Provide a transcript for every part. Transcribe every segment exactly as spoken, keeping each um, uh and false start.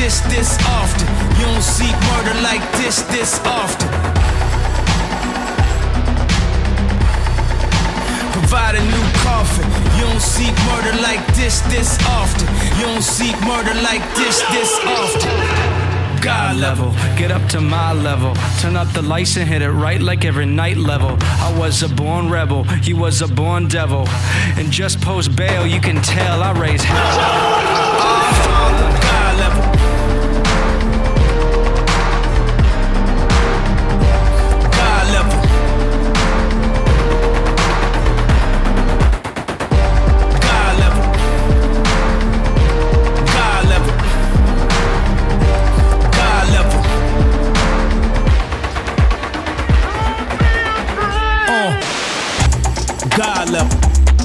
this, this often. You don't seek murder like this, this often. Provide a new coffin. You don't seek murder like this, this often. You don't seek murder like this, this often. God level, get up to my level. Turn up the lights and hit it right like every night level. I was a born rebel, you was a born devil. And just post bail, you can tell I raise hell. God level. God level. God level. God level. God level. Uh. God level.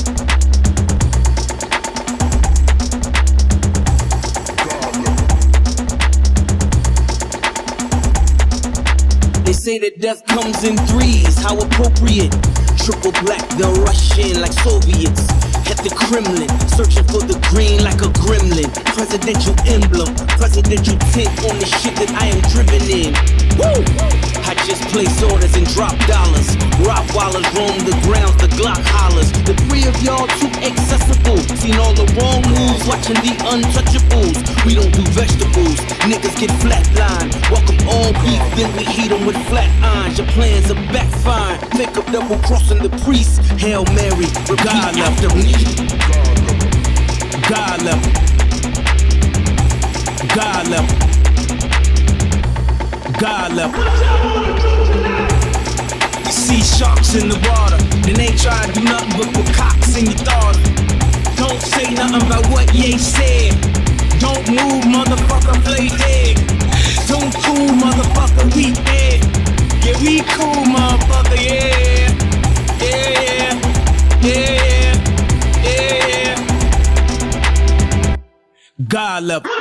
They say that death comes in threes, how appropriate. Triple black, they'll rush in like Soviets. At the Kremlin, searching for the green like a gremlin. Presidential emblem, presidential tint on the shit that I am driven in. Woo! I just place orders and drop dollars. Rottweilers roam the grounds, the Glock hollers. The three of y'all too accessible. Seen all the wrong moves, watching the untouchables. We don't do vegetables, niggas get flatlined. Welcome all beef, then we heat them with flat irons. Your plans are backfiring. Make up double crossing the priest. Hail Mary, repeat after me. God level. God level. God level. You see sharks in the water, then they try to do nothing but put cocks in your daughter. Don't say nothing about what Ye said. Don't move, motherfucker, play dead. Don't cool, motherfucker, we dead. Yeah, we cool, motherfucker, yeah. Yeah, yeah, yeah, yeah. God level.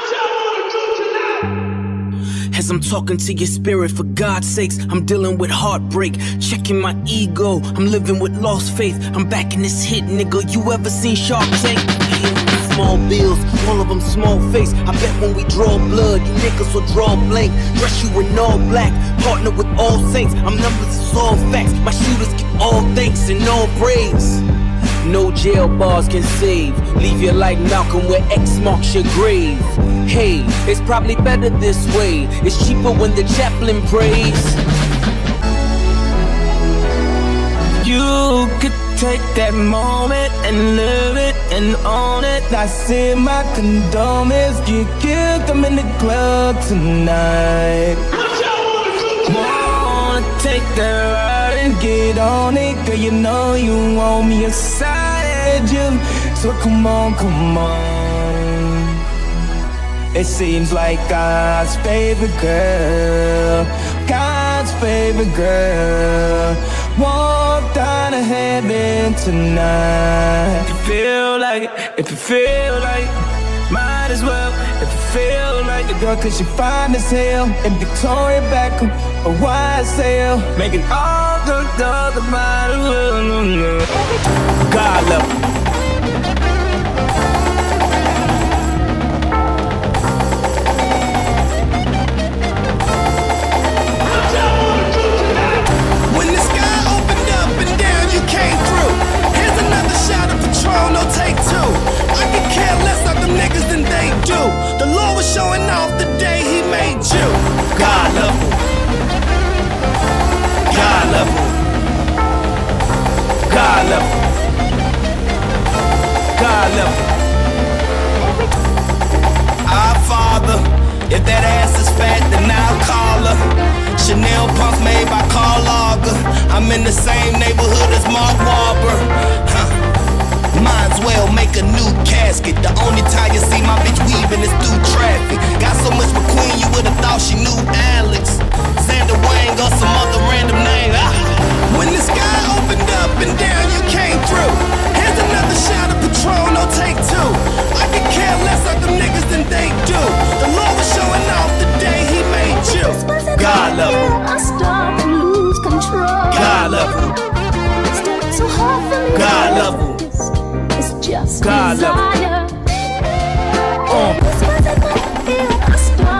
As I'm talking to your spirit, for God's sakes, I'm dealing with heartbreak, checking my ego, I'm living with lost faith. I'm back in this hit, nigga. You ever seen Shark Tank? Small bills, all of them small face. I bet when we draw blood, you niggas will draw blank. Dress you in all black, partner with all saints. I'm numbers, it's all facts. My shooters get all thanks and all praise. No jail bars can save. Leave you like Malcolm where X marks your grave. Hey, it's probably better this way. It's cheaper when the chaplain prays. You could take that moment and live it and own it. I see my condolences. Get killed, I'm in the club tonight. Wanna take that ride and get on it. Girl, you know you want me inside you. So come on, come on. It seems like God's favorite girl, God's favorite girl, walk down to heaven tonight. If you feel like it, if you feel like it, might as well. If you feel like the girl, cause she fine as hell. And Victoria Beckham, a Y S L, making all the other might as well. God level. No take two. I can care less of them niggas than they do. The Lord was showing off the day he made you. God level. God level. God level. God level. Our Father, if that ass is fat, then I'll call her. Chanel pumps made by Karl Lager. I'm in the same neighborhood as Mark Wahlberg. Huh. Might as well make a new casket. The only time you see my bitch weaving is through traffic. Got so much McQueen, you would've thought she knew Alex, Xander Wang, or some other random name. Ah. When the sky opened up and down, you came through. Here's another shot of Patron, no take two. I can care less of them niggas than they do. The Lord was showing off the day he made you. God level. I start to lose control. God level. It's so hard for me. God level. Just God desire. level. Uh. I start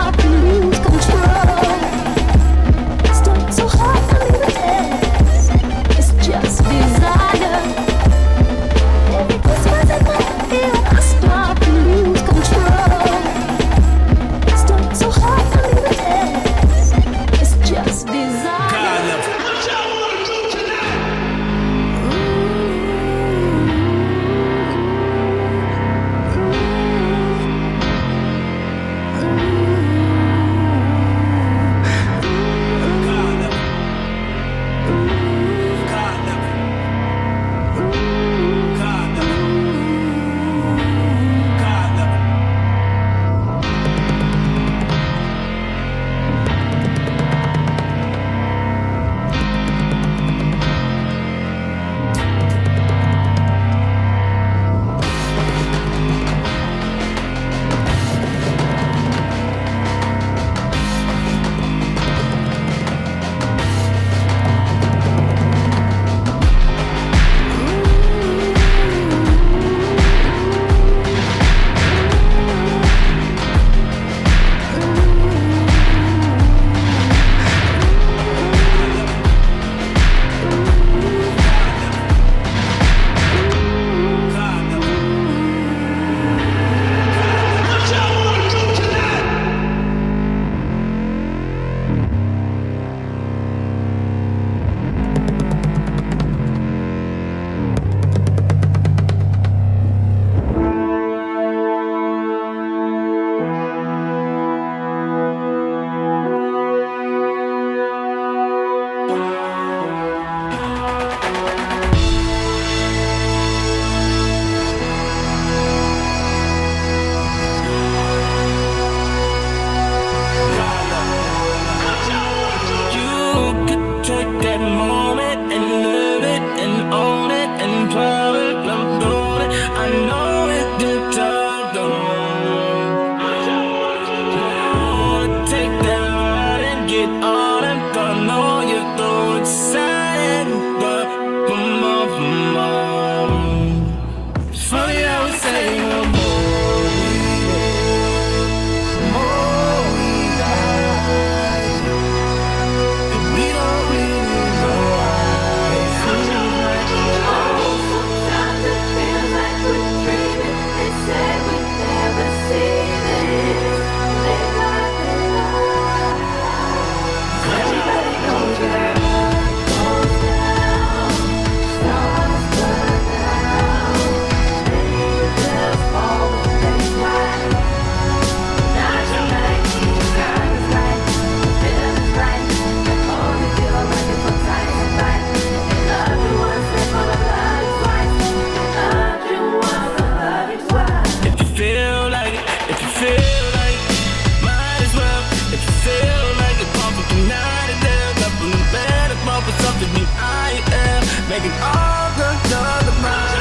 making all the other mind.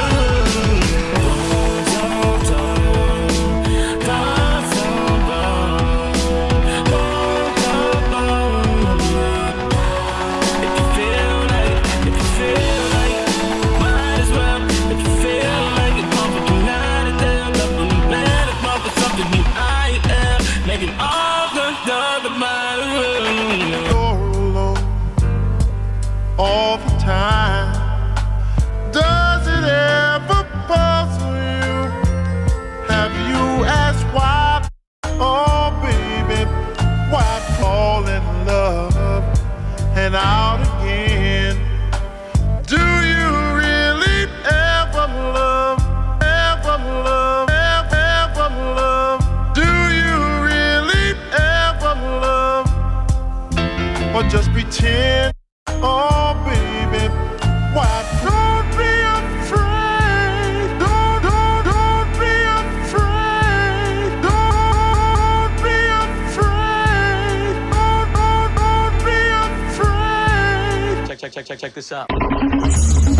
All the time. Does it ever puzzle you? Have you asked why? Oh baby, why fall in love and out again? Do you really ever love, ever love, ever, ever love? Do you really ever love? Or just pretend? Oh baby, why don't be afraid? Don't, don't, don't be afraid. Don't be afraid. Don't, don't, don't be afraid. Check, check, check, check, check this out.